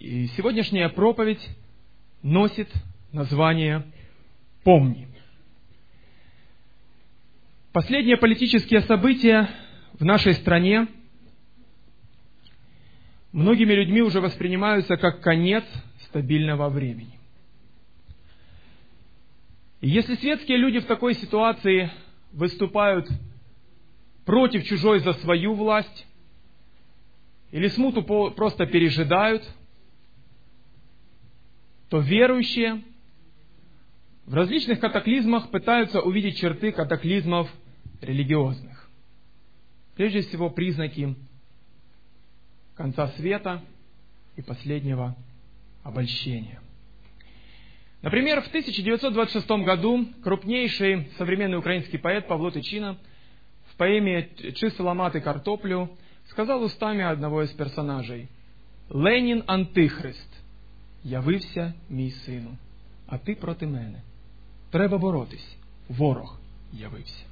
И сегодняшняя проповедь носит название «Помни». Последние политические события в нашей стране многими людьми уже воспринимаются как конец стабильного времени. И если светские люди в такой ситуации выступают против чужой за свою власть, или смуту просто пережидают, то верующие в различных катаклизмах пытаются увидеть черты катаклизмов религиозных. Прежде всего, признаки конца света и последнего обольщения. Например, в 1926 году крупнейший современный украинский поэт Павло Тичина в поэме «Чисто ламати картоплю» сказал устами одного из персонажей: «Ленін антихрист, явився мій сину, а ти проти мене. Треба боротись, ворог явився».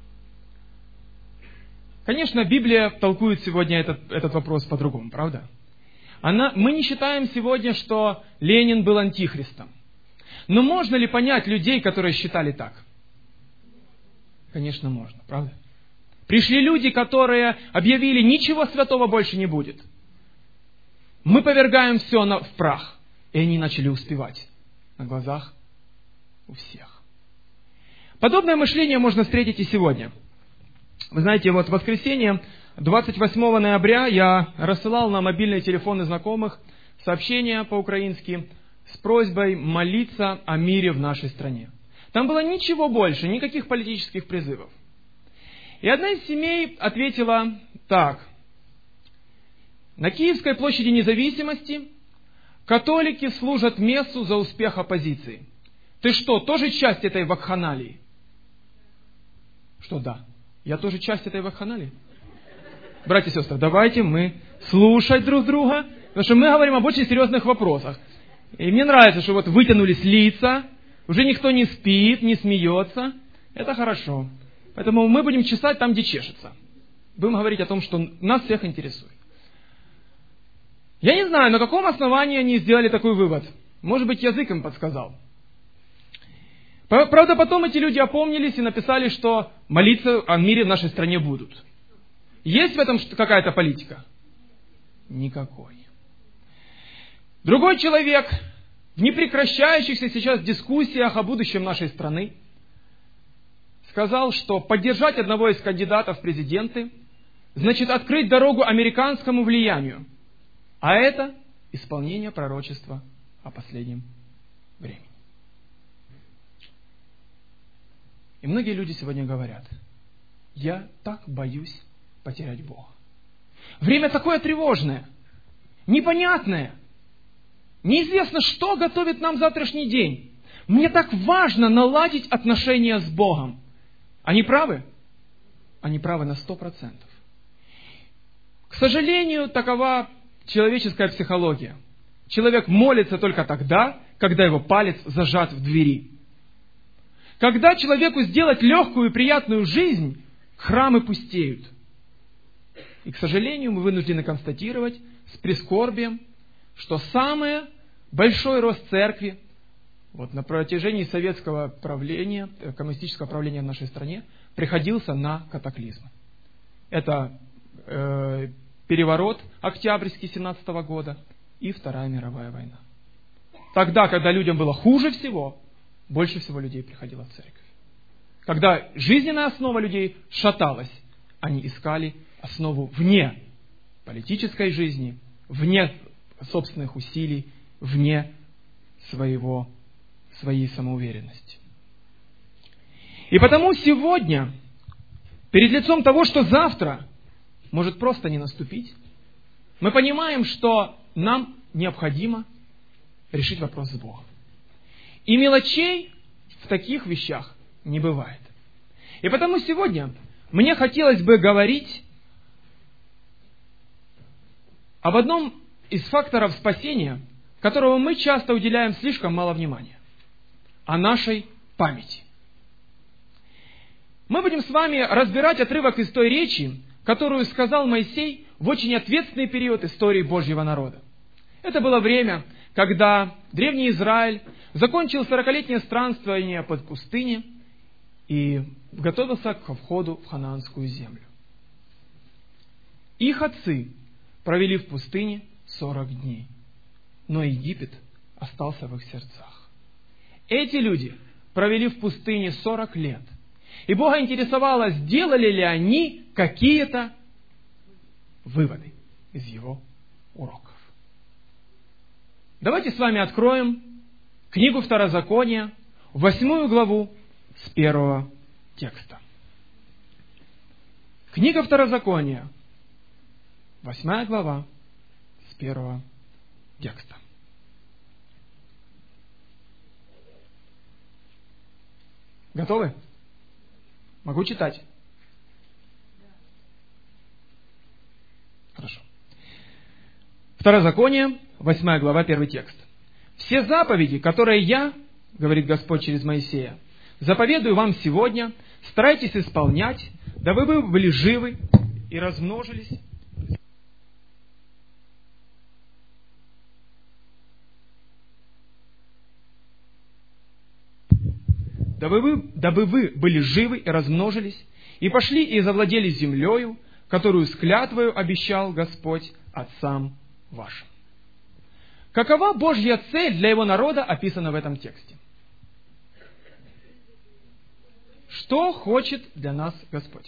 Конечно, Библия толкует сегодня этот вопрос по-другому, правда? Мы не считаем сегодня, что Ленин был антихристом. Но можно ли понять людей, которые считали так? Конечно, можно, правда? Пришли люди, которые объявили: ничего святого больше не будет. Мы повергаем все в прах. И они начали успевать на глазах у всех. Подобное мышление можно встретить и сегодня. Вы знаете, вот в воскресенье, 28 ноября, я рассылал на мобильные телефоны знакомых сообщения по-украински с просьбой молиться о мире в нашей стране. Там было ничего больше, никаких политических призывов. И одна из семей ответила так: на Киевской площади Независимости католики служат мессу за успех оппозиции. Ты что, тоже часть этой вакханалии? Что, да? Я тоже часть этой вакханалии? Братья и сестры, давайте мы слушать друг друга, потому что мы говорим об очень серьезных вопросах. И мне нравится, что вот вытянулись лица, уже никто не спит, не смеется. Это хорошо. Поэтому мы будем чесать там, где чешется. Будем говорить о том, что нас всех интересует. Я не знаю, на каком основании они сделали такой вывод. Может быть, язык им подсказал. Правда, потом эти люди опомнились и написали, что молиться о мире в нашей стране будут. Есть в этом какая-то политика? Никакой. Другой человек в непрекращающихся сейчас дискуссиях о будущем нашей страны сказал, что поддержать одного из кандидатов в президенты значит открыть дорогу американскому влиянию. А это исполнение пророчества о последнем времени. И многие люди сегодня говорят: я так боюсь потерять Бога. Время такое тревожное, непонятное. Неизвестно, что готовит нам завтрашний день. Мне так важно наладить отношения с Богом. Они правы? Они правы на 100%. К сожалению, такова человеческая психология. Человек молится только тогда, когда его палец зажат в двери. Когда человеку сделать легкую и приятную жизнь, храмы пустеют. И, к сожалению, мы вынуждены констатировать с прискорбием, что самый большой рост церкви вот на протяжении советского правления, коммунистического правления в нашей стране, приходился на катаклизмы. Это переворот октябрьский 17 года и Вторая мировая война. Тогда, когда людям было хуже всего, больше всего людей приходило в церковь. Когда жизненная основа людей шаталась, они искали основу вне политической жизни, вне собственных усилий, вне своей самоуверенности. И потому сегодня, перед лицом того, что завтра может просто не наступить, мы понимаем, что нам необходимо решить вопрос с Богом. И мелочей в таких вещах не бывает. И потому сегодня мне хотелось бы говорить об одном из факторов спасения, которому мы часто уделяем слишком мало внимания. О нашей памяти. Мы будем с вами разбирать отрывок из той речи, которую сказал Моисей в очень ответственный период истории Божьего народа. Это было время, когда древний Израиль закончил 40-летнее странствование по пустыне и готовился к входу в ханаанскую землю. Их отцы провели в пустыне 40 дней, но Египет остался в их сердцах. Эти люди провели в пустыне 40 лет, и Бога интересовало, сделали ли они какие-то выводы из его уроков. Давайте с вами откроем книгу Второзакония, 8 главу, с 1 текста. Книга Второзакония, 8 глава, с 1 текста. Готовы? Могу читать? Хорошо. Второзаконие, 8 глава, 1 текст. «Все заповеди, которые я, говорит Господь через Моисея, заповедую вам сегодня, старайтесь исполнять, дабы вы были живы и размножились, дабы вы были живы и размножились, и пошли и завладели землею, которую с клятвою обещал Господь отцам вашим». Какова Божья цель для Его народа, описана в этом тексте? Что хочет для нас Господь?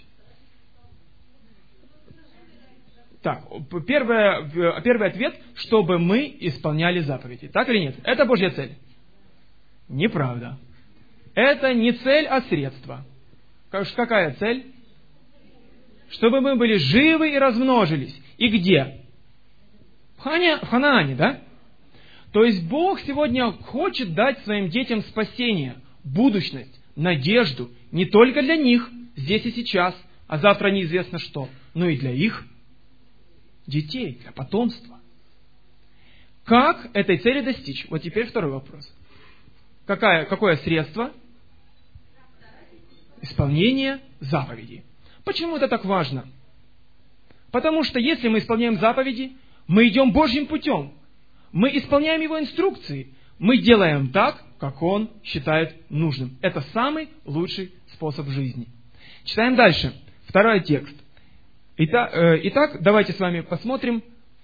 Так, первый ответ, чтобы мы исполняли заповеди. Так или нет? Это Божья цель? Неправда. Это не цель, а средство. Какая цель? Чтобы мы были живы и размножились. И где? В Ханаане, да? То есть Бог сегодня хочет дать своим детям спасение, будущность, надежду не только для них, здесь и сейчас, а завтра неизвестно что, но и для их детей, для потомства. Как этой цели достичь? Вот теперь второй вопрос. Какое средство? Исполнение заповедей. Почему это так важно? Потому что если мы исполняем заповеди, мы идем Божьим путем. Мы исполняем Его инструкции. Мы делаем так, как Он считает нужным. Это самый лучший способ жизни. Читаем дальше. Второй текст. Итак, давайте с вами посмотрим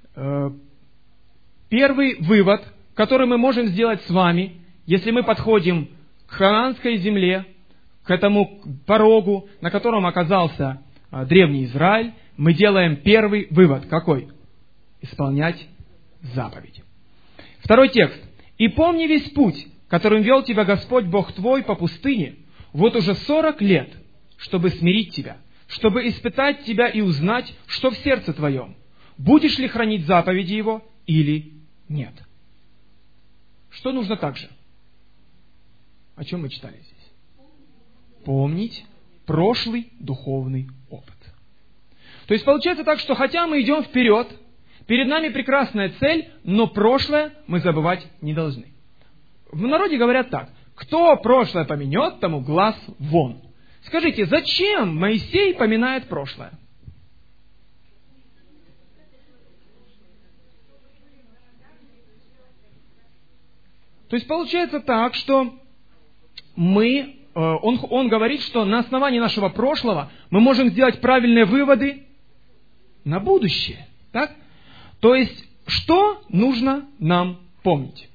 первый вывод, который мы можем сделать с вами, если мы подходим к ханаанской земле, к этому порогу, на котором оказался древний Израиль. Мы делаем первый вывод. Какой? Исполнять заповеди. Второй текст. «И помни весь путь, которым вел тебя Господь Бог твой по пустыне, вот уже 40 лет, чтобы смирить тебя, чтобы испытать тебя и узнать, что в сердце твоем, будешь ли хранить заповеди Его или нет». Что нужно также? О чем мы читали здесь? Помнить прошлый духовный опыт. То есть получается так, что хотя мы идем вперед, перед нами прекрасная цель, но прошлое мы забывать не должны. В народе говорят так: кто прошлое помянет, тому глаз вон. Скажите, зачем Моисей поминает прошлое? То есть получается так, что он говорит, что на основании нашего прошлого мы можем сделать правильные выводы на будущее. Так? То есть, что нужно нам помнить?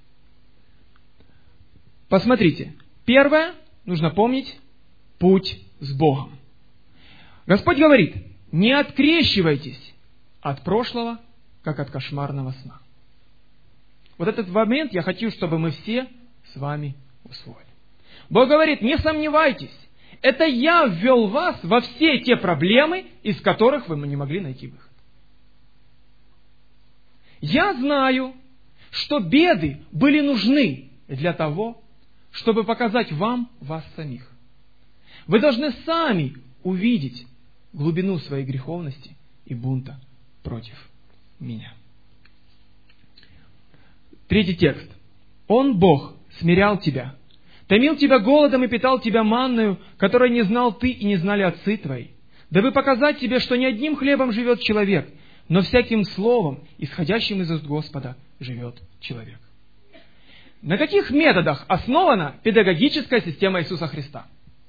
Посмотрите. Первое, нужно помнить путь с Богом. Господь говорит: не открещивайтесь от прошлого, как от кошмарного сна. Вот этот момент я хочу, чтобы мы все с вами усвоили. Бог говорит: не сомневайтесь, это я ввел вас во все те проблемы, из которых вы не могли найти выход. Я знаю, что беды были нужны для того, чтобы показать вам вас самих. Вы должны сами увидеть глубину своей греховности и бунта против меня. Третий текст. Он, Бог, смирял тебя, томил тебя голодом и питал тебя манною, которой не знал ты и не знали отцы твои, дабы показать тебе, что не одним хлебом живет человек, но всяким словом, исходящим из уст Господа, живет человек. На каких методах основана педагогическая система Иисуса Христа?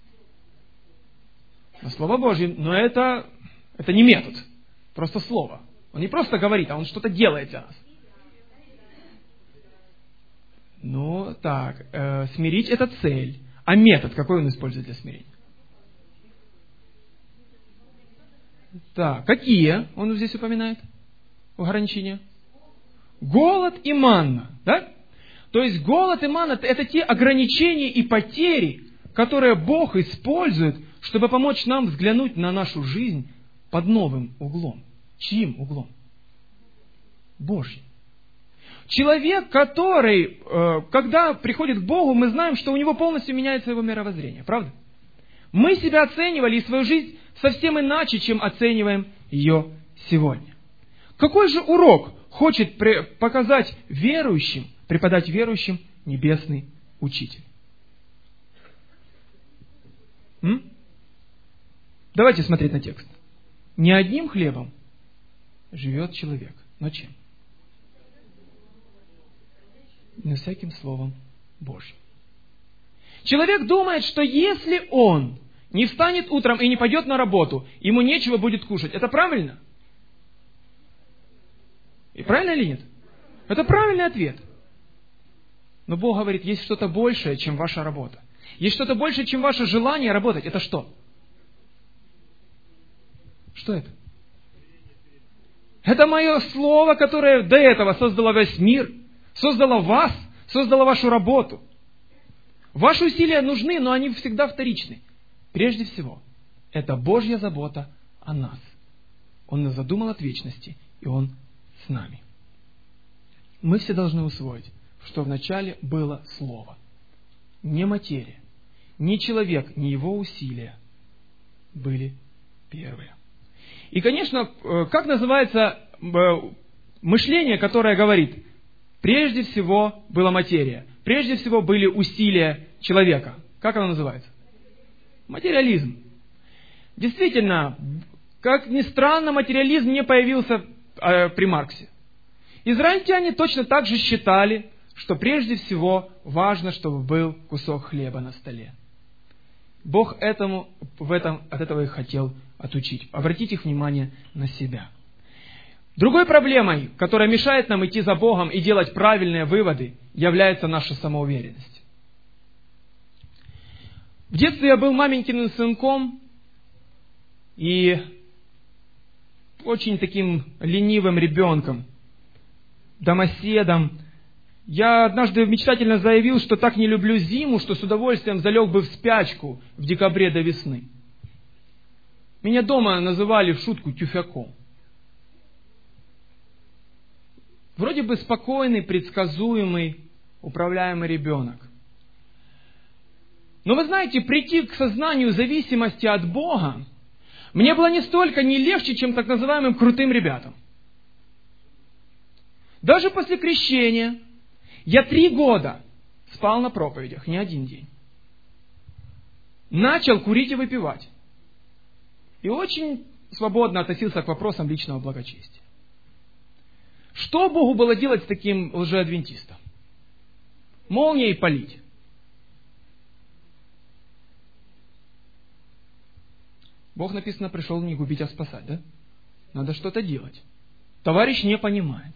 На Слово Божье, но это не метод, просто слово. Он не просто говорит, а он что-то делает для нас. Ну, так, смирить это цель. А метод, какой он использует для смирения? Так, какие он здесь упоминает? Ограничения. Голод и манна, да? То есть голод и манна – это те ограничения и потери, которые Бог использует, чтобы помочь нам взглянуть на нашу жизнь под новым углом. Чьим углом? Божьим. Человек, который, когда приходит к Богу, мы знаем, что у него полностью меняется его мировоззрение. Правда? Мы себя оценивали и свою жизнь совсем иначе, чем оцениваем ее сегодня. Какой же урок хочет преподать верующим Небесный Учитель? Давайте смотреть на текст. Не одним хлебом живет человек, но чем? Но всяким Словом Божьим. Человек думает, что если он не встанет утром и не пойдет на работу, ему нечего будет кушать. Это правильно? И правильно или нет? Это правильный ответ. Но Бог говорит, есть что-то большее, чем ваша работа. Есть что-то большее, чем ваше желание работать. Это что? Что это? Это мое слово, которое до этого создало весь мир, создало вас, создало вашу работу. Ваши усилия нужны, но они всегда вторичны. Прежде всего, это Божья забота о нас. Он нас задумал от вечности, и Он с нами. Мы все должны усвоить, что вначале было Слово. Не материя, ни человек, ни его усилия были первые. И, конечно, как называется мышление, которое говорит, прежде всего была материя, прежде всего были усилия человека. Как оно называется? Материализм. Действительно, как ни странно, материализм не появился при Марксе. Израильтяне точно так же считали, что прежде всего важно, чтобы был кусок хлеба на столе. Бог от этого их хотел отучить. Обратите их внимание на себя. Другой проблемой, которая мешает нам идти за Богом и делать правильные выводы, является наша самоуверенность. В детстве я был маменькиным сынком и очень таким ленивым ребенком, домоседом. Я однажды мечтательно заявил, что так не люблю зиму, что с удовольствием залег бы в спячку в декабре до весны. Меня дома называли в шутку тюфяком. Вроде бы спокойный, предсказуемый, управляемый ребенок. Но вы знаете, прийти к сознанию зависимости от Бога мне было не столько не легче, чем так называемым крутым ребятам. Даже после крещения я 3 года спал на проповедях, не один день. Начал курить и выпивать. И очень свободно относился к вопросам личного благочестия. Что Богу было делать с таким лжеадвентистом? Молнией палить. Бог, написано, пришел не губить, а спасать, да? Надо что-то делать. Товарищ не понимает.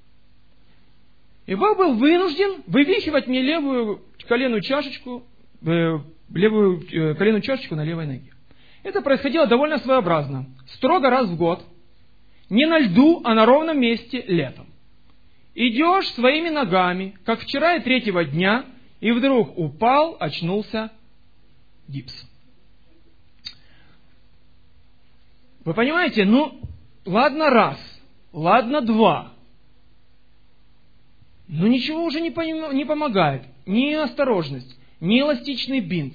И Бог был вынужден вывихивать мне левую коленную чашечку на левой ноге. Это происходило довольно своеобразно. Строго раз в год. Не на льду, а на ровном месте летом. Идешь своими ногами, как вчера и 3-го дня, и вдруг упал, очнулся, гипс. Вы понимаете, ладно раз, ладно 2. Но ничего уже не помогает. Ни осторожность, ни эластичный бинт.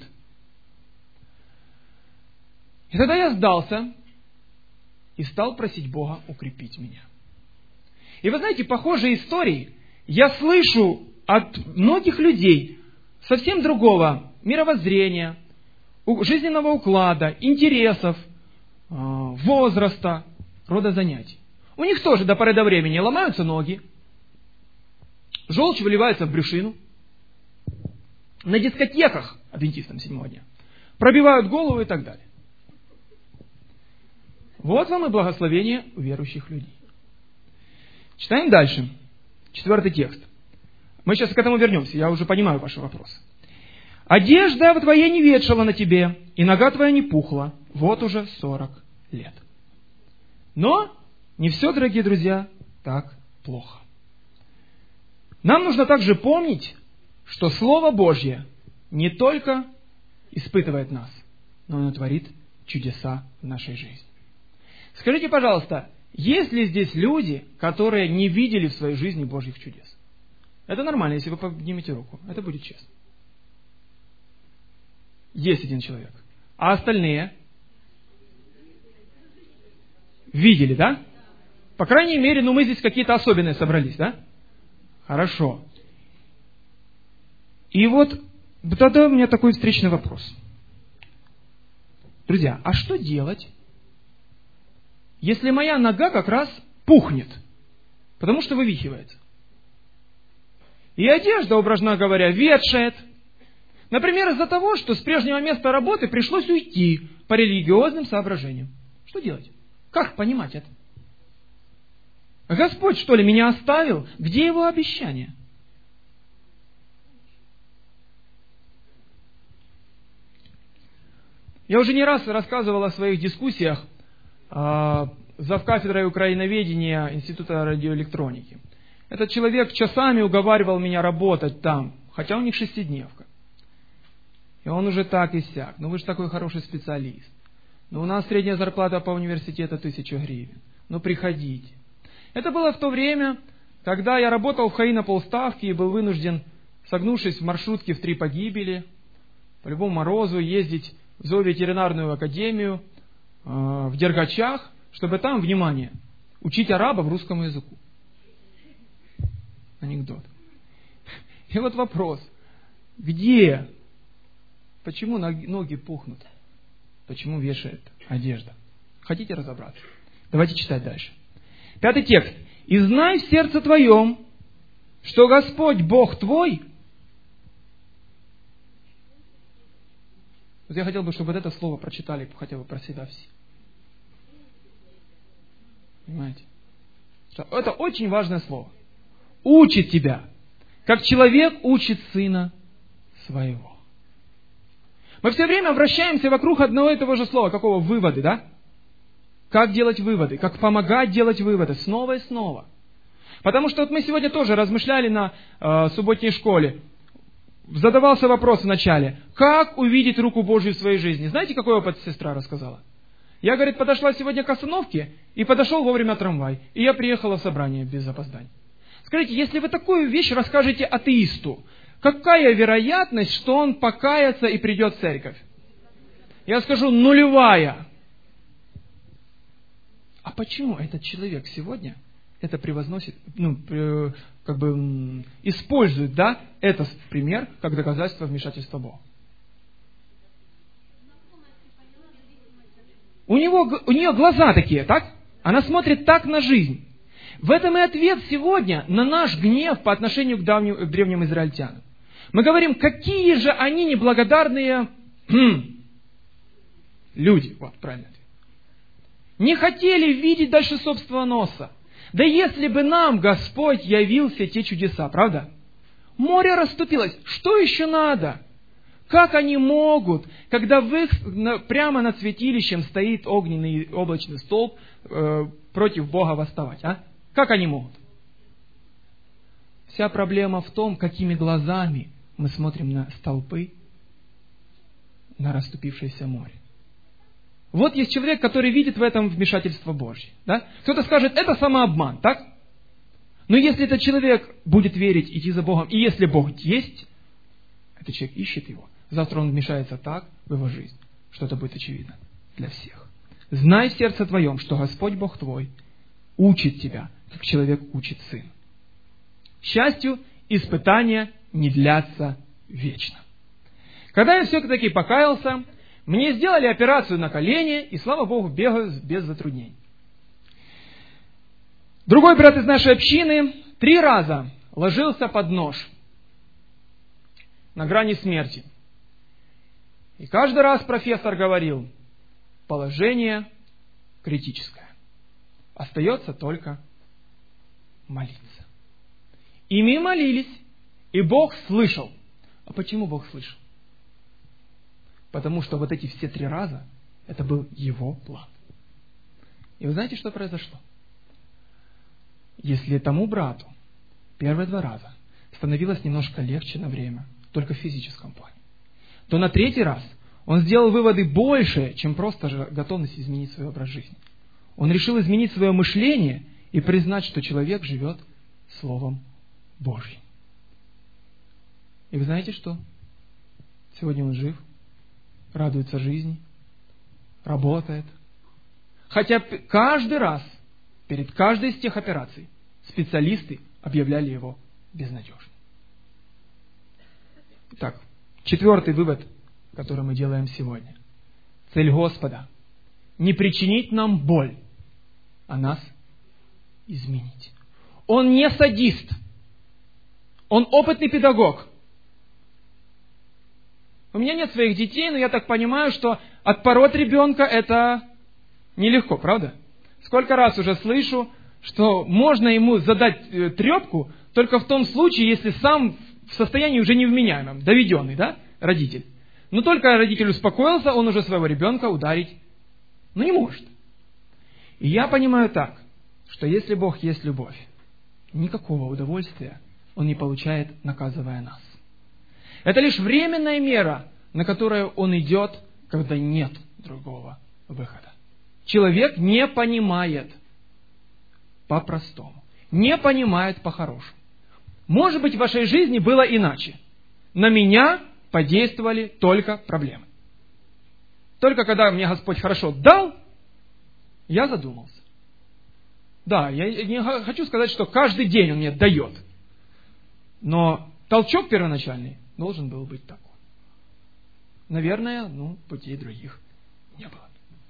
И тогда я сдался и стал просить Бога укрепить меня. И вы знаете, похожие истории я слышу от многих людей совсем другого мировоззрения, жизненного уклада, интересов, возраста, рода занятий. У них тоже до поры до времени ломаются ноги, Желчь выливается в брюшину. На дискотеках адвентистам 7-го дня пробивают голову и так далее. Вот вам и благословение у верующих людей. Читаем дальше. 4 текст. Мы сейчас к этому вернемся, я уже понимаю ваши вопросы. «Одежда твоя не ветшала на тебе, и нога твоя не пухла, вот уже 40 лет». Но не все, дорогие друзья, так плохо. Нам нужно также помнить, что Слово Божье не только испытывает нас, но оно творит чудеса в нашей жизни. Скажите, пожалуйста, есть ли здесь люди, которые не видели в своей жизни Божьих чудес? Это нормально, если вы поднимете руку. Это будет честно. Есть один человек. А остальные? Видели, да? По крайней мере, мы здесь какие-то особенные собрались, да? Хорошо. И вот тогда у меня такой встречный вопрос. Друзья, а что делать, если моя нога как раз пухнет, потому что вывихивается? И одежда, образно говоря, ветшает. Например, из-за того, что с прежнего места работы пришлось уйти по религиозным соображениям. Что делать? Как понимать это? Господь, что ли, меня оставил? Где Его обещание? Я уже не раз рассказывал о своих дискуссиях завкафедрой украиноведения Института радиоэлектроники. Этот человек часами уговаривал меня работать там, хотя у них 6-дневка. И он уже так и сяк. Ну вы же такой хороший специалист. Ну у нас средняя зарплата по университету 1000 гривен. Ну приходите. Это было в то время, когда я работал в ХАИ на полставки и был вынужден, согнувшись в маршрутке в 3 погибели, по любому морозу ездить в зооветеринарную академию в Дергачах, чтобы там, внимание, учить арабов русскому языку. Анекдот. И вот вопрос. Где? Почему ноги пухнут? Почему вешает одежда? Хотите разобраться? Давайте читать дальше. 5 текст. «И знай в сердце твоем, что Господь Бог твой». Вот я хотел бы, чтобы вот это слово прочитали хотя бы про себя все. Понимаете? Это очень важное слово. Учит тебя, как человек учит сына своего. Мы все время вращаемся вокруг одного и того же слова. Какого? Выводы, да? Как делать выводы? Как помогать делать выводы? Снова и снова. Потому что вот мы сегодня тоже размышляли на субботней школе. Задавался вопрос вначале. Как увидеть руку Божью в своей жизни? Знаете, какой опыт сестра рассказала? Я, говорит, подошла сегодня к остановке и подошел вовремя трамвай. И я приехала в собрание без опозданий. Скажите, если вы такую вещь расскажете атеисту, какая вероятность, что он покается и придет в церковь? Я скажу, 0. А почему этот человек сегодня это превозносит, использует, да, этот пример как доказательство вмешательства Бога? У нее глаза такие, так? Она смотрит так на жизнь. В этом и ответ сегодня на наш гнев по отношению к древним израильтянам. Мы говорим, какие же они неблагодарные люди. Вот, правильно ответ. Не хотели видеть дальше собственного носа. Да если бы нам Господь явил все те чудеса, правда? Море расступилось. Что еще надо? Как они могут, когда прямо над святилищем стоит огненный облачный столб, против Бога восставать? А? Как они могут? Вся проблема в том, какими глазами мы смотрим на столпы, на расступившееся море. Вот есть человек, который видит в этом вмешательство Божье. Да? Кто-то скажет, это самообман, так? Но если этот человек будет верить, идти за Богом, и если Бог есть, этот человек ищет его, завтра он вмешается так в его жизнь, что это будет очевидно для всех. Знай в сердце твоем, что Господь Бог твой учит тебя, как человек учит сына. К счастью, испытания не длятся вечно. Когда я все-таки покаялся, мне сделали операцию на колени, и, слава Богу, бегаю без затруднений. Другой брат из нашей общины 3 раза ложился под нож на грани смерти. И каждый раз профессор говорил: положение критическое. Остается только молиться. И мы молились, и Бог слышал. А почему Бог слышал? Потому что вот эти все 3 раза, это был Его план. И вы знаете, что произошло? Если тому брату первые 2 раза становилось немножко легче на время, только в физическом плане, то на 3-й раз он сделал выводы больше, чем просто же готовность изменить свой образ жизни. Он решил изменить свое мышление и признать, что человек живет Словом Божьим. И вы знаете что? Сегодня он жив, радуется жизни, работает. Хотя каждый раз, перед каждой из тех операций, специалисты объявляли его безнадежным. Итак, 4-й вывод, который мы делаем сегодня. Цель Господа – не причинить нам боль, а нас изменить. Он не садист. Он опытный педагог. У меня нет своих детей, но я так понимаю, что отпороть ребенка – это нелегко, правда? Сколько раз уже слышу, что можно ему задать трепку только в том случае, если сам в состоянии уже невменяемом, доведенный, да, родитель. Но только родитель успокоился, он уже своего ребенка ударить не может. И я понимаю так, что если Бог есть любовь, никакого удовольствия Он не получает, наказывая нас. Это лишь временная мера, на которую Он идет, когда нет другого выхода. Человек не понимает по-простому, не понимает по-хорошему. Может быть, в вашей жизни было иначе. На меня подействовали только проблемы. Только когда мне Господь хорошо дал, я задумался. Да, я не хочу сказать, что каждый день Он мне дает. Но толчок первоначальный должен был быть такой. Наверное, путей других не было.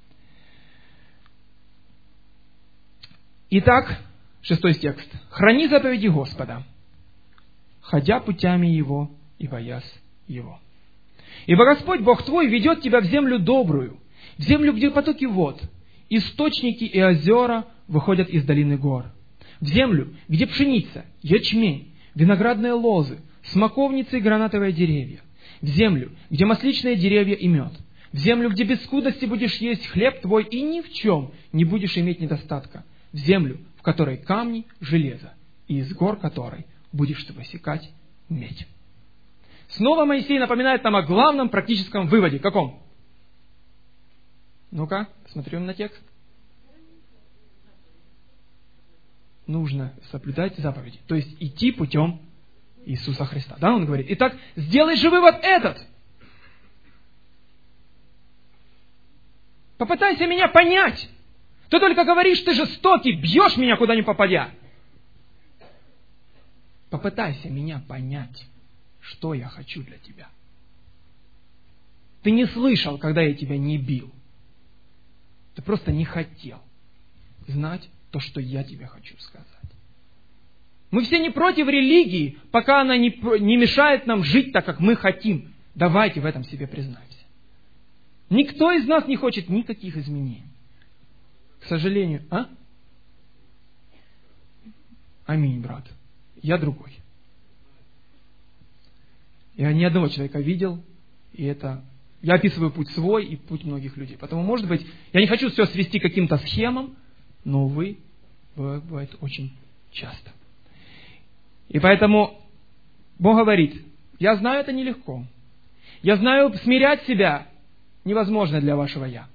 Итак, 6 текст. «Храни заповеди Господа, ходя путями Его и боясь Его. Ибо Господь, Бог твой, ведет тебя в землю добрую, в землю, где потоки вод, источники и озера выходят из долины гор, в землю, где пшеница, ячмень, виноградные лозы, смоковницы и гранатовые деревья, в землю, где масличные деревья и мед, в землю, где без скудости будешь есть хлеб твой и ни в чем не будешь иметь недостатка, в землю, в которой камни, железо, и из гор которой будешь ты высекать медь». Снова Моисей напоминает нам о главном практическом выводе. Каком? Ну-ка, смотрим на текст. Нужно соблюдать заповеди. То есть идти путем Иисуса Христа. Да, он говорит. Итак, сделай же вывод этот. Попытайся меня понять. Ты только говоришь, ты жестокий, бьешь меня куда ни попадя. Попытайся меня понять, что я хочу для тебя. Ты не слышал, когда я тебя не бил. Ты просто не хотел знать то, что я тебе хочу сказать. Мы все не против религии, пока она не мешает нам жить так, как мы хотим. Давайте в этом себе признаемся. Никто из нас не хочет никаких изменений. К сожалению, Аминь, брат. Я другой. Я ни одного человека видел, и это... Я описываю путь свой и путь многих людей. Поэтому, может быть, я не хочу все свести к каким-то схемам, но, увы, бывает очень часто. И поэтому Бог говорит, я знаю, это нелегко. Я знаю, смирять себя невозможно для вашего «я».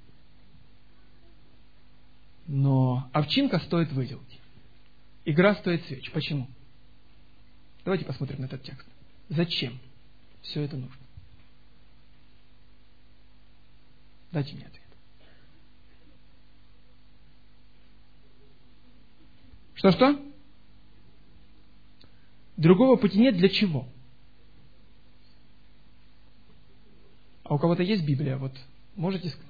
Но овчинка стоит выделки. Игра стоит свеч. Почему? Давайте посмотрим на этот текст. Зачем все это нужно? Дайте мне ответ. Что? Другого пути нет для чего? А у кого-то есть Библия? Вот можете сказать?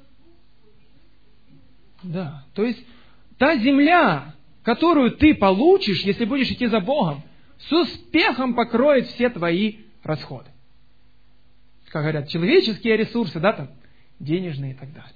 Да. То есть та земля, которую ты получишь, если будешь идти за Богом, с успехом покроет все твои расходы. Как говорят, человеческие ресурсы, да, там, денежные и так далее.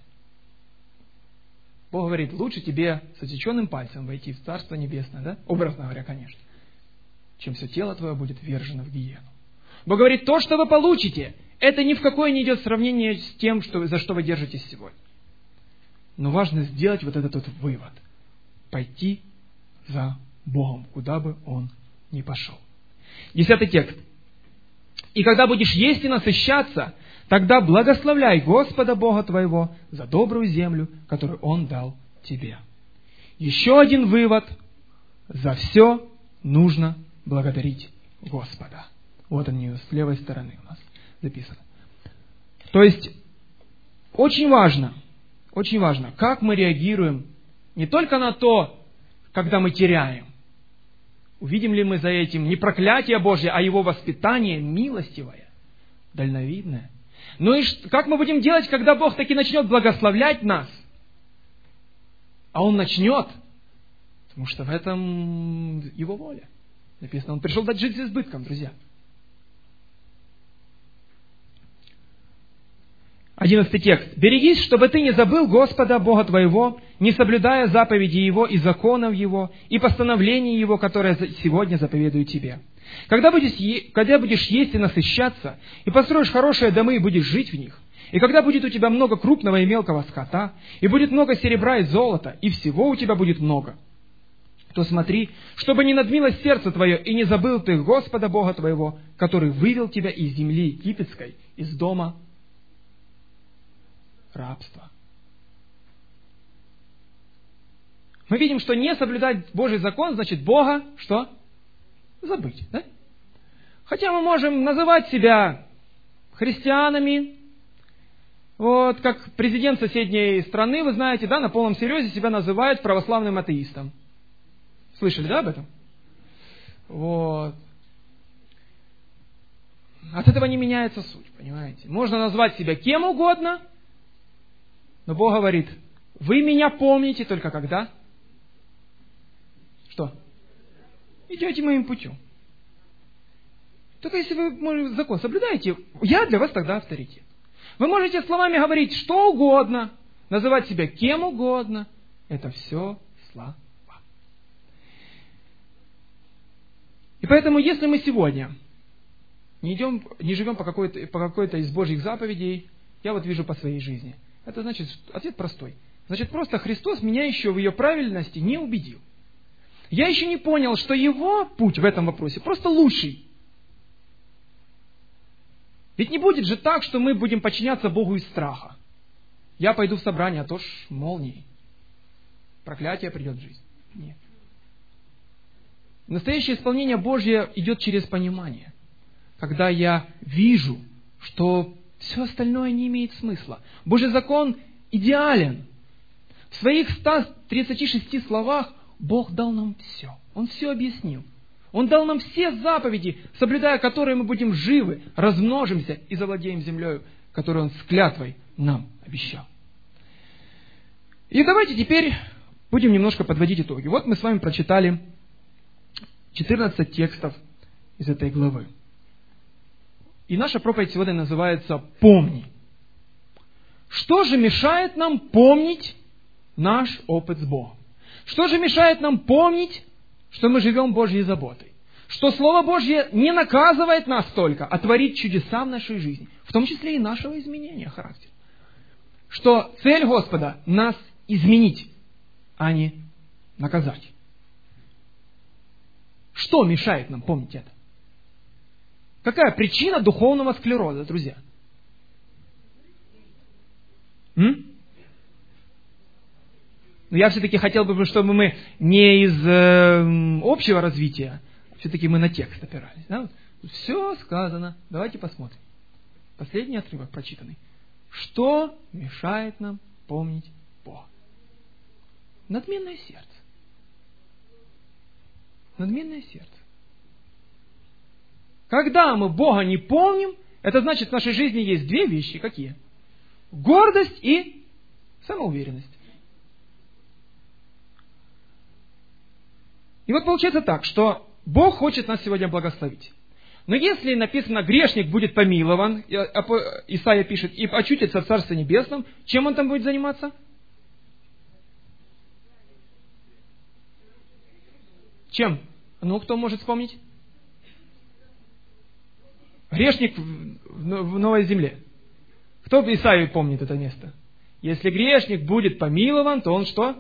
Бог говорит, лучше тебе с отсеченным пальцем войти в Царство Небесное, да? Образно говоря, конечно, чем все тело твое будет ввержено в гиену. Бог говорит, то, что вы получите, это ни в какое не идет сравнение с тем, за что вы держитесь сегодня. Но важно сделать вот этот вот вывод. Пойти за Богом, куда бы Он ни пошел. 10 текст. «И когда будешь есть и насыщаться, тогда благословляй Господа Бога твоего за добрую землю, которую Он дал тебе». Еще один вывод. За все нужно благодарить Господа. Вот они с левой стороны у нас записаны. То есть, очень важно, как мы реагируем не только на то, когда мы теряем. Увидим ли мы за этим не проклятие Божье, а Его воспитание милостивое, дальновидное. Ну и как мы будем делать, когда Бог таки начнет благословлять нас? А Он начнет, потому что в этом Его воля. Написано, Он пришел дать жить с избытком, друзья. 11 текст. «Берегись, чтобы ты не забыл Господа Бога твоего, не соблюдая заповеди Его и законов Его, и постановлений Его, которые сегодня заповедую тебе. Когда будешь есть и насыщаться, и построишь хорошие домы и будешь жить в них, и когда будет у тебя много крупного и мелкого скота, и будет много серебра и золота, и всего у тебя будет много, то смотри, чтобы не надмилось сердце твое, и не забыл ты Господа Бога твоего, который вывел тебя из земли египетской, из дома рабства». Мы видим, что не соблюдать Божий закон, значит Бога, что? Забыть, да? Хотя мы можем называть себя христианами, вот как президент соседней страны, вы знаете, да, на полном серьезе себя называет православным атеистом. Слышали, да, об этом? Вот. От этого не меняется суть, понимаете? Можно назвать себя кем угодно, но Бог говорит, вы меня помните только когда? Что? Идете моим путем. Только если вы мой закон соблюдаете, я для вас тогда авторитет. Вы можете словами говорить что угодно, называть себя кем угодно. Это все слова. И поэтому, если мы сегодня не живем по какой-то из Божьих заповедей, я вот вижу по своей жизни. Это значит, ответ простой. Значит, просто Христос меня еще в ее правильности не убедил. Я еще не понял, что Его путь в этом вопросе просто лучший. Ведь не будет же так, что мы будем подчиняться Богу из страха. Я пойду в собрание, а то ж молнией. Проклятие придет в жизнь. Нет. Настоящее исполнение Божье идет через понимание. Когда я вижу, что все остальное не имеет смысла. Божий закон идеален. В своих 136 словах Бог дал нам все. Он все объяснил. Он дал нам все заповеди, соблюдая которые мы будем живы, размножимся и завладеем землей, которую Он с клятвой нам обещал. И давайте теперь будем немножко подводить итоги. Вот мы с вами прочитали 14 текстов из этой главы. И наша проповедь сегодня называется «Помни». Что же мешает нам помнить наш опыт с Богом? Что же мешает нам помнить, что мы живем Божьей заботой? Что Слово Божье не наказывает нас только, а творит чудеса в нашей жизни, в том числе и нашего изменения характера. Что цель Господа – нас изменить, а не наказать. Что мешает нам помнить это? Какая причина духовного склероза, друзья? Но я все-таки хотел бы, чтобы мы не из общего развития, все-таки мы на текст опирались. Да? Все сказано. Давайте посмотрим. Последний отрывок прочитанный. Что мешает нам помнить Бога? Надменное сердце. Надменное сердце. Когда мы Бога не помним, это значит, в нашей жизни есть две вещи. Какие? Гордость и самоуверенность. И вот получается так, что Бог хочет нас сегодня благословить. Но если написано, грешник будет помилован, Исаия пишет, и очутится в Царстве Небесном, чем он там будет заниматься? Чем? Ну, кто может вспомнить? Грешник в новой земле. Кто Исаию помнит это место? Если грешник будет помилован, то он что?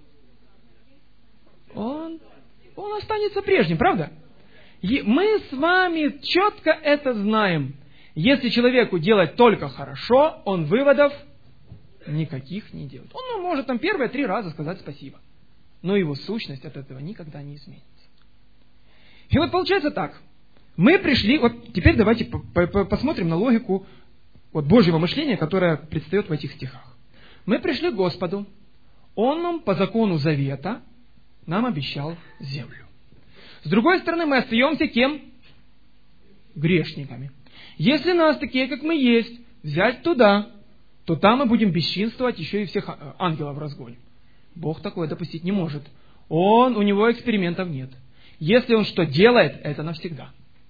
Он останется прежним, правда? И мы с вами четко это знаем. Если человеку делать только хорошо, он выводов никаких не делает. Он может там первые 3 раза сказать спасибо. Но его сущность от этого никогда не изменится. И вот получается так. Мы пришли, вот теперь давайте посмотрим на логику вот Божьего мышления, которое предстает в этих стихах. Мы пришли к Господу. Он нам по закону завета нам обещал землю. С другой стороны, мы остаемся кем? Грешниками. Если нас, такие как мы есть, взять туда, то там мы будем бесчинствовать, еще и всех ангелов разгоним. Бог такое допустить не может. У него экспериментов нет. Если он что делает, это навсегда.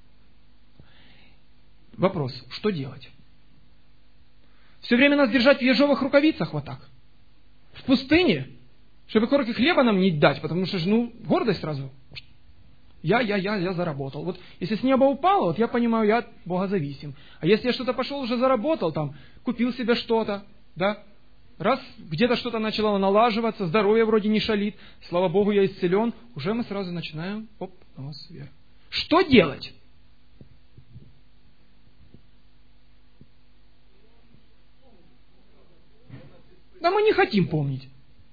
Вопрос, что делать? Все время нас держать в ежовых рукавицах вот так? В пустыне? Чтобы корки хлеба нам не дать, потому что, гордость сразу. Я заработал. Вот если с неба упало, вот я понимаю, я от Бога зависим. А если я что-то пошел, уже заработал, там, купил себе что-то, да? Раз где-то что-то начало налаживаться, здоровье вроде не шалит, слава Богу, я исцелен, уже мы сразу начинаем, нос вверх. Что делать? Да мы не хотим помнить.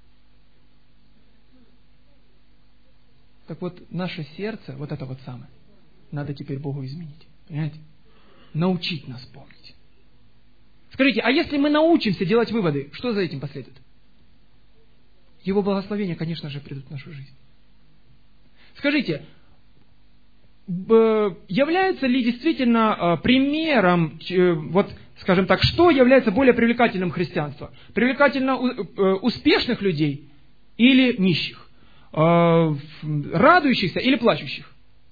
Так вот, наше сердце, вот это вот самое, надо теперь Богу изменить. Понимаете? Научить нас помнить. Скажите, а если мы научимся делать выводы, что за этим последует? Его благословения, конечно же, придут в нашу жизнь. Скажите, является ли действительно примером, вот, скажем так, что является более привлекательным христианство? Привлекательно успешных людей или нищих? Радующихся или плачущих?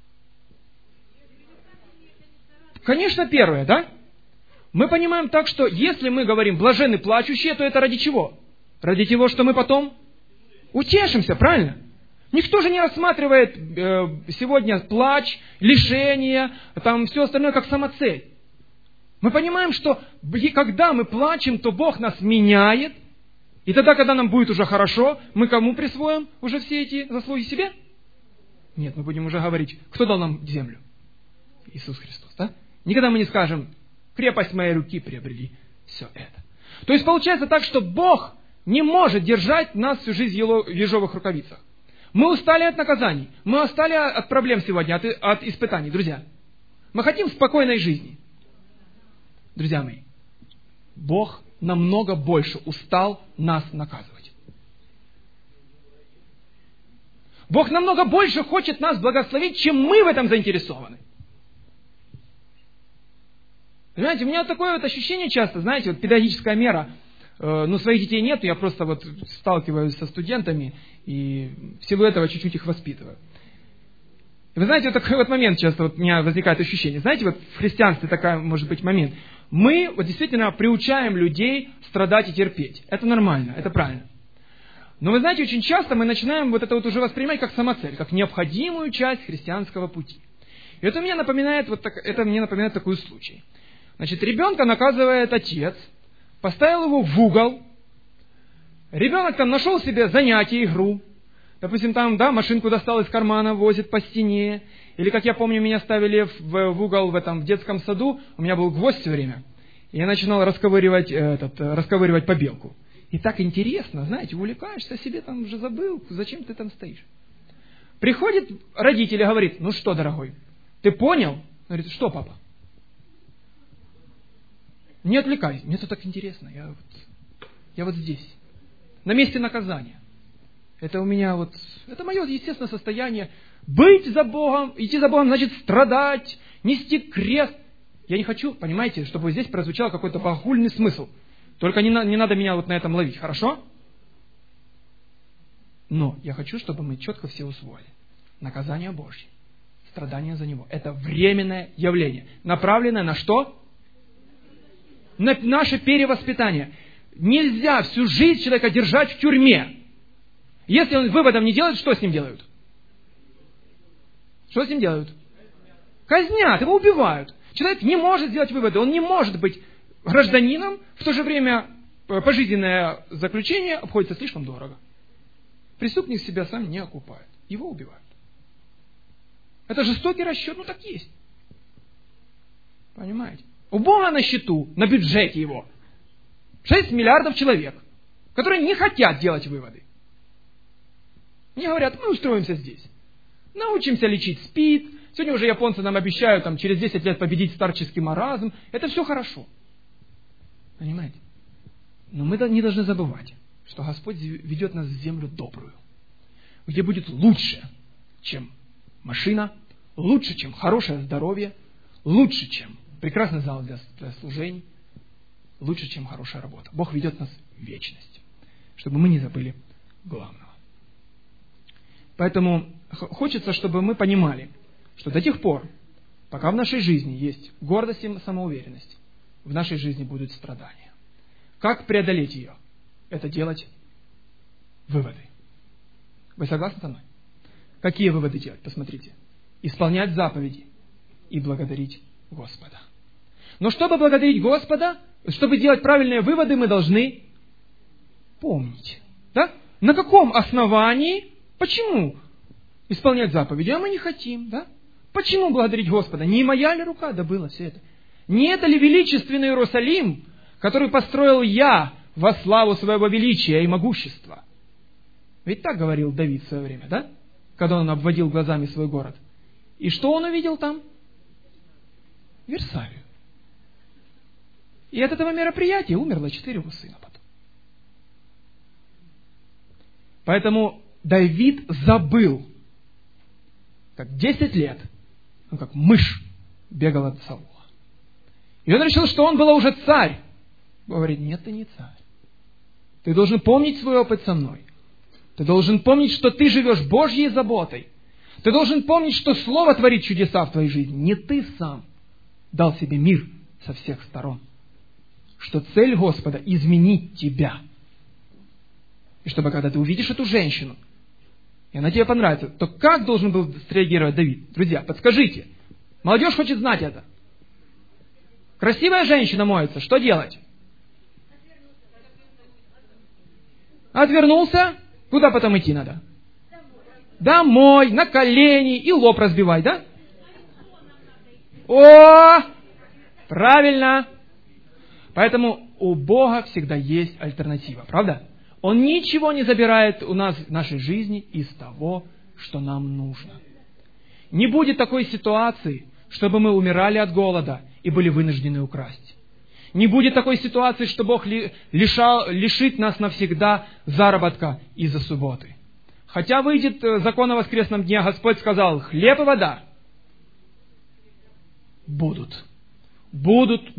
Конечно, первое, да? Мы понимаем так, что если мы говорим блаженны плачущие, то это ради чего? Ради того, что мы потом утешимся, правильно? Никто же не рассматривает сегодня плач, лишение, там все остальное как самоцель. Мы понимаем, что когда мы плачем, то Бог нас меняет, и тогда, когда нам будет уже хорошо, мы кому присвоим уже все эти заслуги себе? Нет, мы будем уже говорить, кто дал нам землю? Иисус Христос, да? Никогда мы не скажем, крепость моей руки приобрели все это. То есть получается так, что Бог не может держать нас всю жизнь в ежовых рукавицах. Мы устали от наказаний, мы устали от проблем сегодня, от испытаний, друзья. Мы хотим спокойной жизни. Друзья мои, Бог намного больше устал нас наказывать. Бог намного больше хочет нас благословить, чем мы в этом заинтересованы. Понимаете, у меня такое вот ощущение часто, знаете, вот педагогическая мера, своих детей нет, я просто вот сталкиваюсь со студентами и в силу этого чуть-чуть их воспитываю. И вы знаете, вот такой вот момент часто вот у меня возникает ощущение. Знаете, вот в христианстве такой может быть момент. Мы вот действительно приучаем людей страдать и терпеть. Это нормально, это правильно. Но вы знаете, очень часто мы начинаем вот это вот уже воспринимать как самоцель, как необходимую часть христианского пути. И это мне напоминает такой случай. Значит, ребенка наказывает отец, поставил его в угол, ребенок там нашел себе занятие, игру, допустим, там, да, машинку достал из кармана, возит по стене, или, как я помню, меня ставили в угол в детском саду, у меня был гвоздь все время, и я начинал расковыривать побелку. И так интересно, знаете, увлекаешься, себе там уже забыл, зачем ты там стоишь. Приходит родитель и говорит, ну что, дорогой, ты понял? Он говорит, что, папа? Не отвлекайся, мне это так интересно, я вот здесь, на месте наказания. Это у меня это мое естественное состояние. Быть за Богом, идти за Богом, значит страдать, нести крест. Я не хочу, понимаете, чтобы здесь прозвучал какой-то богохульный смысл. Только не надо меня на этом ловить, хорошо? Но я хочу, чтобы мы четко все усвоили. Наказание Божье страдания за него. Это временное явление. Направленное на что? На наше перевоспитание. Нельзя всю жизнь человека держать в тюрьме. Если он выводов не делает, что с ним делают? Что с ним делают? Казнят, его убивают. Человек не может сделать выводы, он не может быть гражданином, в то же время пожизненное заключение обходится слишком дорого. Преступник себя сам не окупает, его убивают. Это жестокий расчет, ну так есть. Понимаете? У Бога на счету, на бюджете его 6 миллиардов человек, которые не хотят делать выводы. Мне говорят, мы устроимся здесь. Научимся лечить СПИД. Сегодня уже японцы нам обещают через 10 лет победить старческий маразм. Это все хорошо. Понимаете? Но мы не должны забывать, что Господь ведет нас в землю добрую, где будет лучше, чем машина, лучше, чем хорошее здоровье, лучше, чем прекрасный зал для служений, лучше, чем хорошая работа. Бог ведет нас в вечность, чтобы мы не забыли главного. Поэтому хочется, чтобы мы понимали, что до тех пор, пока в нашей жизни есть гордость и самоуверенность, в нашей жизни будут страдания. Как преодолеть ее? Это делать выводы. Вы согласны со мной? Какие выводы делать? Посмотрите. Исполнять заповеди и благодарить Господа. Но чтобы благодарить Господа, чтобы делать правильные выводы, мы должны помнить. Да? На каком основании? Почему исполнять заповеди? А мы не хотим. Да? Почему благодарить Господа? Не моя ли рука добыла все это? Не это ли величественный Иерусалим, который построил я во славу своего величия и могущества? Ведь так говорил Давид в свое время, да? Когда он обводил глазами свой город. И что он увидел там? Версалию. И от этого мероприятия умерло 4 его сына потом. Поэтому Давид забыл, как 10 лет, он как мышь бегал от Саула. И он решил, что он был уже царь. Говорит, нет, ты не царь. Ты должен помнить свой опыт со мной. Ты должен помнить, что ты живешь Божьей заботой. Ты должен помнить, что Слово творит чудеса в твоей жизни. Не ты сам дал себе мир со всех сторон. Что цель Господа – изменить тебя. И чтобы, когда ты увидишь эту женщину, и она тебе понравится, то как должен был среагировать Давид? Друзья, подскажите. Молодежь хочет знать это. Красивая женщина моется, что делать? Отвернулся. Куда потом идти надо? Домой, на колени и лоб разбивай, да? О, правильно. Поэтому у Бога всегда есть альтернатива, правда? Он ничего не забирает у нас в нашей жизни из того, что нам нужно. Не будет такой ситуации, чтобы мы умирали от голода и были вынуждены украсть. Не будет такой ситуации, что Бог лишит нас навсегда заработка из-за субботы. Хотя выйдет закон о воскресном дне, Господь сказал, хлеб и вода будут. Будут.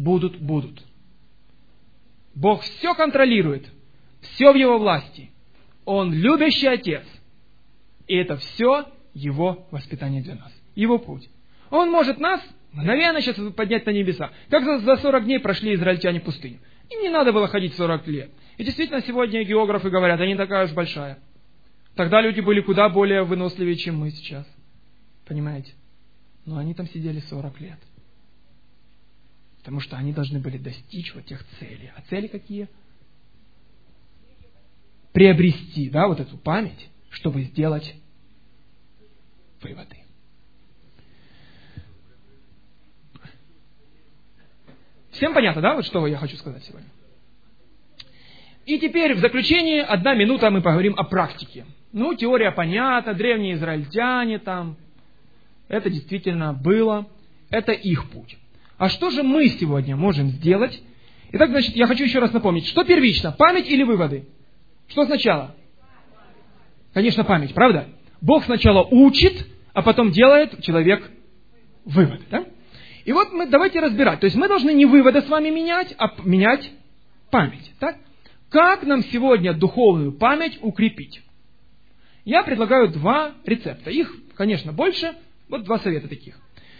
Бог все контролирует, все в Его власти. Он любящий Отец. И это все Его воспитание для нас, Его путь. Он может нас мгновенно сейчас поднять на небеса. Как за 40 дней прошли израильтяне пустыню. Им не надо было ходить 40 лет. И действительно, сегодня географы говорят, они такая уж большая. Тогда люди были куда более выносливее, чем мы сейчас. Понимаете? Но они там сидели 40 лет. Потому что они должны были достичь вот тех целей. А цели какие? Приобрести, да, вот эту память, чтобы сделать выводы. Всем понятно, да, вот что я хочу сказать сегодня? И теперь в заключение 1 минута мы поговорим о практике. Ну, теория понятна, древние израильтяне там. Это действительно было. Это их путь. А что же мы сегодня можем сделать? Итак, значит, я хочу еще раз напомнить. Что первично? Память или выводы? Что сначала? Конечно, память, правда? Бог сначала учит, а потом делает человек выводы, да? И вот давайте разбирать. То есть мы должны не выводы с вами менять, а менять память. Так? Как нам сегодня духовную память укрепить? Я предлагаю 2 рецепта. Их, конечно, больше, Вот 2 совета таких.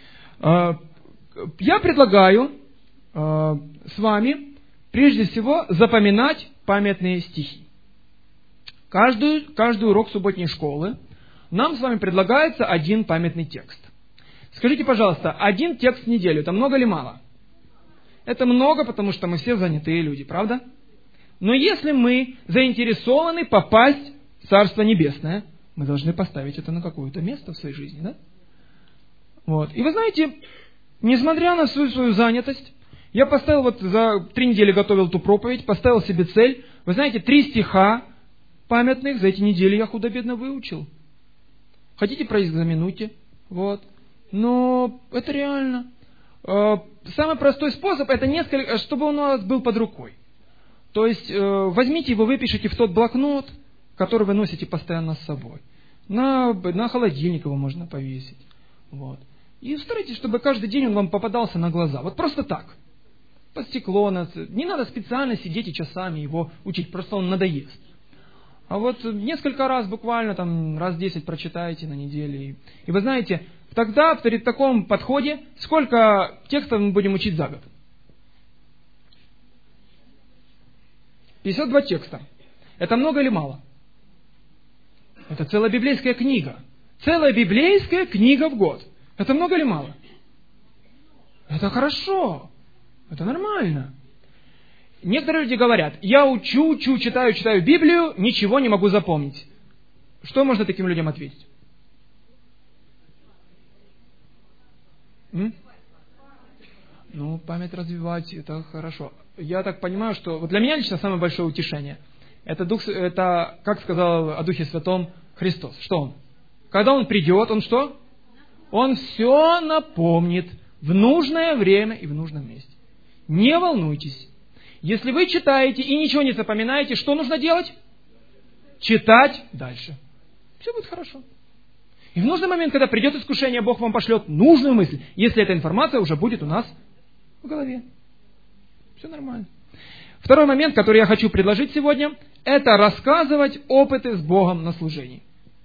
Я предлагаю с вами, прежде всего, запоминать памятные стихи. Каждый урок субботней школы нам с вами предлагается один памятный текст. Скажите, пожалуйста, один текст в неделю, это много или мало? Это много, потому что мы все занятые люди, правда? Но если мы заинтересованы попасть в Царство Небесное, мы должны поставить это на какое-то место в своей жизни, да? Вот. И вы знаете, несмотря на всю свою занятость, я поставил за 3 недели готовил эту проповедь, поставил себе цель. Вы знаете, 3 стиха памятных за эти недели я худо-бедно выучил. Хотите, проэкзаменуйте. Вот. Но это реально. Самый простой способ, это чтобы он у вас был под рукой. То есть, возьмите его, выпишите в тот блокнот, который вы носите постоянно с собой. На холодильник его можно повесить. Вот. И старайтесь, чтобы каждый день он вам попадался на глаза. Вот просто так. Под стекло. Не надо специально сидеть и часами его учить, просто он надоест. А вот несколько раз, буквально раз 10 прочитайте на неделе. И вы знаете, тогда при таком подходе сколько текстов мы будем учить за год? 52 текста. Это много или мало? Это целая библейская книга. Целая библейская книга в год. Это много или мало? Это хорошо. Это нормально. Некоторые люди говорят, я читаю Библию, ничего не могу запомнить. Что можно таким людям ответить? Память развивать, это хорошо. Я так понимаю, что для меня лично самое большое утешение, это как сказал о Духе Святом Христос. Что Он? Когда Он придет, Он что? Он все напомнит в нужное время и в нужном месте. Не волнуйтесь. Если вы читаете и ничего не запоминаете, что нужно делать? Читать дальше. Все будет хорошо. И в нужный момент, когда придет искушение, Бог вам пошлет нужную мысль, если эта информация уже будет у нас в голове. Все нормально. Второй момент, который я хочу предложить сегодня, это рассказывать опыты с Богом на служении.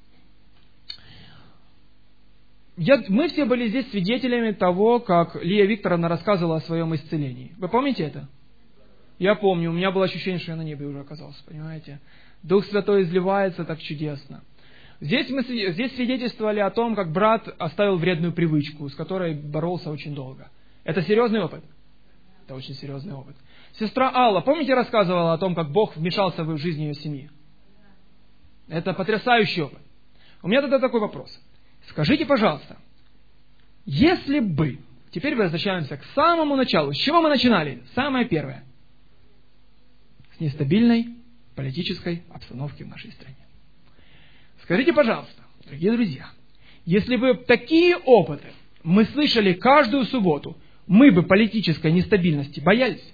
Мы все были здесь свидетелями того, как Лия Викторовна рассказывала о своем исцелении. Вы помните это? Я помню, у меня было ощущение, что я на небе уже оказался, понимаете? Дух Святой изливается так чудесно. Здесь свидетельствовали о том, как брат оставил вредную привычку, с которой боролся очень долго. Это серьезный опыт? Это очень серьезный опыт. Сестра Алла, помните, рассказывала о том, как Бог вмешался в жизнь ее семьи? Это потрясающий опыт. У меня тогда такой вопрос. Скажите, пожалуйста, если бы... Теперь возвращаемся к самому началу. С чего мы начинали? Самое первое. С нестабильной политической обстановки в нашей стране. Скажите, пожалуйста, дорогие друзья, если бы такие опыты мы слышали каждую субботу, мы бы политической нестабильности боялись?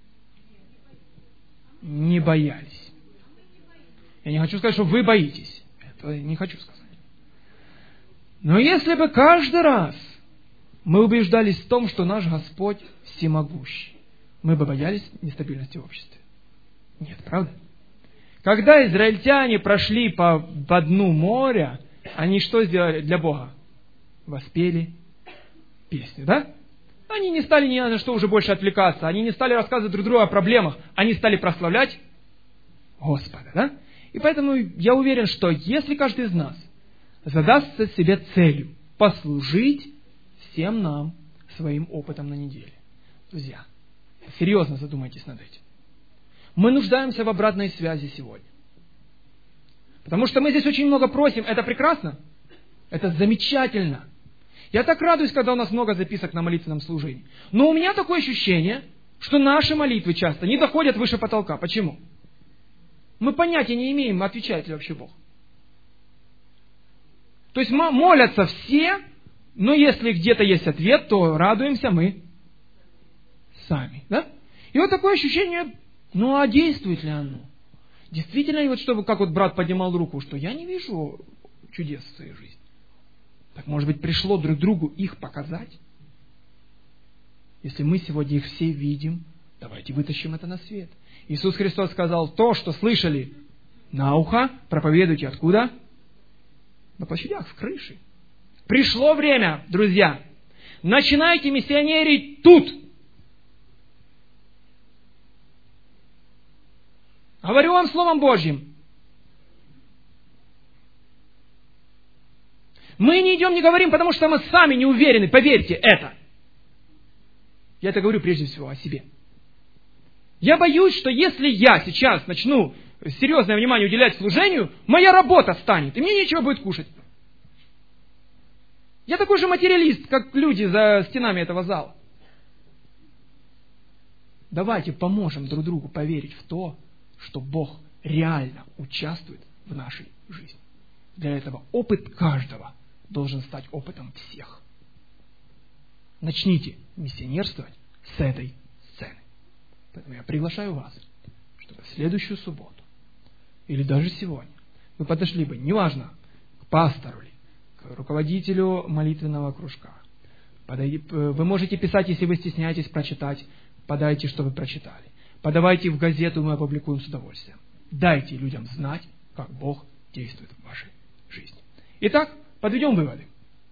Не боялись. Я не хочу сказать, что вы боитесь. Это не хочу сказать. Но если бы каждый раз мы убеждались в том, что наш Господь всемогущий, мы бы боялись нестабильности в обществе. Нет, правда? Когда израильтяне прошли по дну моря, они что сделали для Бога? Воспели песню, да? Они не стали ни на что уже больше отвлекаться, они не стали рассказывать друг другу о проблемах, они стали прославлять Господа, да? И поэтому я уверен, что если каждый из нас задастся себе целью послужить всем нам своим опытом на неделе. Друзья, серьезно задумайтесь над этим. Мы нуждаемся в обратной связи сегодня. Потому что мы здесь очень много просим. Это прекрасно. Это замечательно. Я так радуюсь, когда у нас много записок на молитвенном служении. Но у меня такое ощущение, что наши молитвы часто не доходят выше потолка. Почему? Мы понятия не имеем, отвечает ли вообще Бог. То есть молятся все, но если где-то есть ответ, то радуемся мы сами. Да? И вот такое ощущение, а действует ли оно? Действительно, и вот чтобы, как брат поднимал руку, что я не вижу чудес в своей жизни. Так может быть пришло друг другу их показать? Если мы сегодня их все видим, давайте вытащим это на свет. Иисус Христос сказал, то, что слышали на ухо, проповедуйте откуда? На площадях, в крыше. Пришло время, друзья. Начинайте миссионерить тут. Говорю вам Словом Божьим. Мы не идем, не говорим, потому что мы сами не уверены, поверьте, это. Я это говорю прежде всего о себе. Я боюсь, что если я сейчас начну серьезное внимание уделять служению, моя работа станет, и мне нечего будет кушать. Я такой же материалист, как люди за стенами этого зала. Давайте поможем друг другу поверить в то, что Бог реально участвует в нашей жизни. Для этого опыт каждого должен стать опытом всех. Начните миссионерствовать с этой сцены. Поэтому я приглашаю вас, чтобы в следующую субботу или даже сегодня вы подошли бы, неважно, к пастору ли, к руководителю молитвенного кружка. Вы можете писать, если вы стесняетесь прочитать, подайте, что вы прочитали. Подавайте в газету, мы опубликуем с удовольствием. Дайте людям знать, как Бог действует в вашей жизни. Итак, подведем выводы.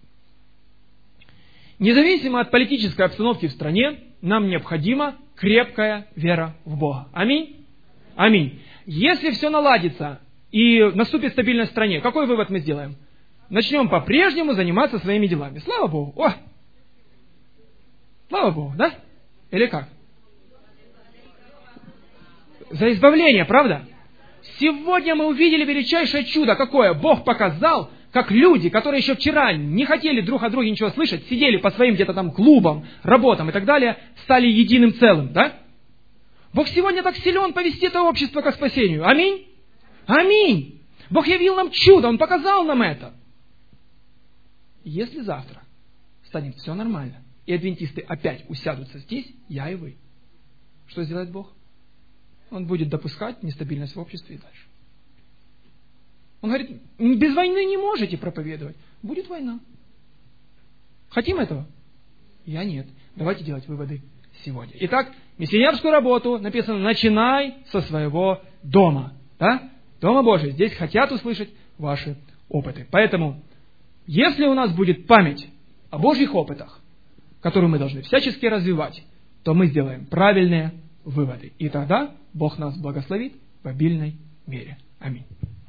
Независимо от политической обстановки в стране, нам необходима крепкая вера в Бога. Аминь? Аминь. Если все наладится и наступит стабильность в стране, какой вывод мы сделаем? Начнем по-прежнему заниматься своими делами. Слава Богу! О! Слава Богу, да? Или как? За избавление, правда? Сегодня мы увидели величайшее чудо. Какое? Бог показал, как люди, которые еще вчера не хотели друг о друге ничего слышать, сидели по своим где-то там клубам, работам и так далее, стали единым целым, да? Бог сегодня так силен повести это общество к спасению. Аминь? Аминь! Бог явил нам чудо, Он показал нам это. Если завтра станет все нормально, и адвентисты опять усядутся здесь, я и вы, что сделает Бог? Он будет допускать нестабильность в обществе и дальше. Он говорит, без войны не можете проповедовать. Будет война. Хотим этого? Я нет. Давайте делать выводы сегодня. Итак, миссионерскую работу написано, начинай со своего дома. Да? Дома Божия. Здесь хотят услышать ваши опыты. Поэтому, если у нас будет память о Божьих опытах, которую мы должны всячески развивать, то мы сделаем правильные выводы. И тогда Бог нас благословит в обильной мере. Аминь.